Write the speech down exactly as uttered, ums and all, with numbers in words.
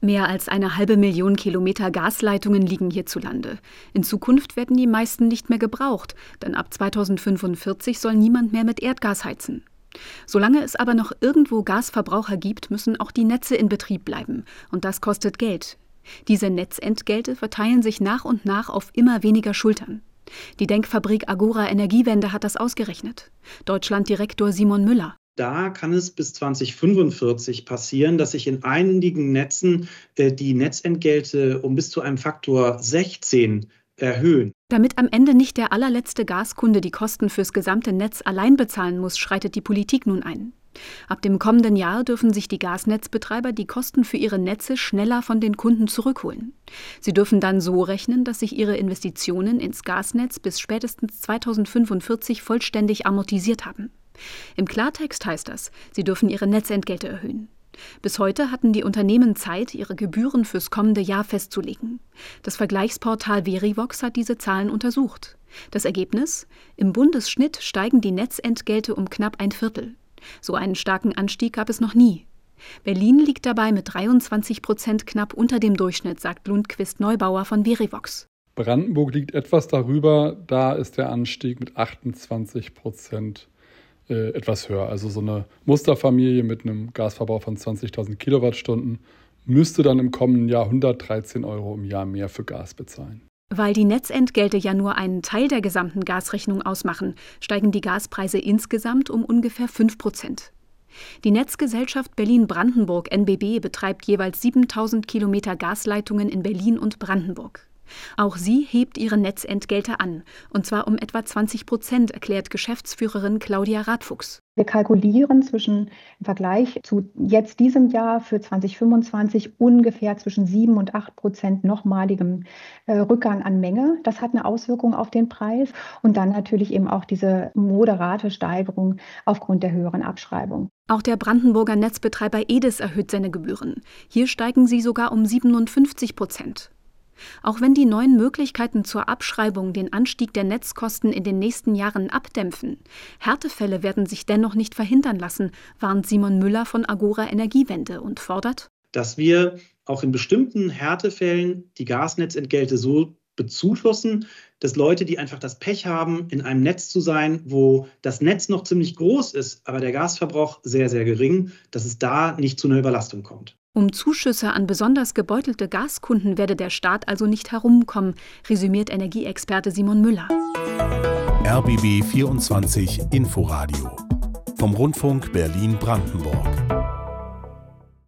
Mehr als eine halbe Million Kilometer Gasleitungen liegen hierzulande. In Zukunft werden die meisten nicht mehr gebraucht, denn ab zweitausendfünfundvierzig soll niemand mehr mit Erdgas heizen. Solange es aber noch irgendwo Gasverbraucher gibt, müssen auch die Netze in Betrieb bleiben. Und das kostet Geld. Diese Netzentgelte verteilen sich nach und nach auf immer weniger Schultern. Die Denkfabrik Agora Energiewende hat das ausgerechnet. Deutschlanddirektor Simon Müller. Da kann es bis zweitausendfünfundvierzig passieren, dass sich in einigen Netzen äh, die Netzentgelte um bis zu einem Faktor sechzehn erhöhen. Damit am Ende nicht der allerletzte Gaskunde die Kosten fürs gesamte Netz allein bezahlen muss, schreitet die Politik nun ein. Ab dem kommenden Jahr dürfen sich die Gasnetzbetreiber die Kosten für ihre Netze schneller von den Kunden zurückholen. Sie dürfen dann so rechnen, dass sich ihre Investitionen ins Gasnetz bis spätestens zweitausendfünfundvierzig vollständig amortisiert haben. Im Klartext heißt das, sie dürfen ihre Netzentgelte erhöhen. Bis heute hatten die Unternehmen Zeit, ihre Gebühren fürs kommende Jahr festzulegen. Das Vergleichsportal Verivox hat diese Zahlen untersucht. Das Ergebnis? Im Bundesschnitt steigen die Netzentgelte um knapp ein Viertel. So einen starken Anstieg gab es noch nie. Berlin liegt dabei mit dreiundzwanzig Prozent knapp unter dem Durchschnitt, sagt Lundquist Neubauer von Verivox. Brandenburg liegt etwas darüber, da ist der Anstieg mit achtundzwanzig Prozent äh, etwas höher. Also so eine Musterfamilie mit einem Gasverbrauch von zwanzigtausend Kilowattstunden müsste dann im kommenden Jahr hundertdreizehn Euro im Jahr mehr für Gas bezahlen. Weil die Netzentgelte ja nur einen Teil der gesamten Gasrechnung ausmachen, steigen die Gaspreise insgesamt um ungefähr fünf Prozent. Die Netzgesellschaft Berlin-Brandenburg N B B betreibt jeweils siebentausend Kilometer Gasleitungen in Berlin und Brandenburg. Auch sie hebt ihre Netzentgelte an, und zwar um etwa zwanzig Prozent, erklärt Geschäftsführerin Claudia Radfuchs. Wir kalkulieren zwischen im Vergleich zu jetzt diesem Jahr für zweitausendfünfundzwanzig ungefähr zwischen sieben und acht Prozent nochmaligem äh, Rückgang an Menge. Das hat eine Auswirkung auf den Preis und dann natürlich eben auch diese moderate Steigerung aufgrund der höheren Abschreibung. Auch der Brandenburger Netzbetreiber E D I S erhöht seine Gebühren. Hier steigen sie sogar um siebenundfünfzig Prozent. Auch wenn die neuen Möglichkeiten zur Abschreibung den Anstieg der Netzkosten in den nächsten Jahren abdämpfen, Härtefälle werden sich dennoch nicht verhindern lassen, warnt Simon Müller von Agora Energiewende und fordert, dass wir auch in bestimmten Härtefällen die Gasnetzentgelte so bezuschussen, dass Leute, die einfach das Pech haben, in einem Netz zu sein, wo das Netz noch ziemlich groß ist, aber der Gasverbrauch sehr, sehr gering, dass es da nicht zu einer Überlastung kommt. Um Zuschüsse an besonders gebeutelte Gaskunden werde der Staat also nicht herumkommen, resümiert Energieexperte Simon Müller. R B B vierundzwanzig Inforadio vom Rundfunk Berlin-Brandenburg.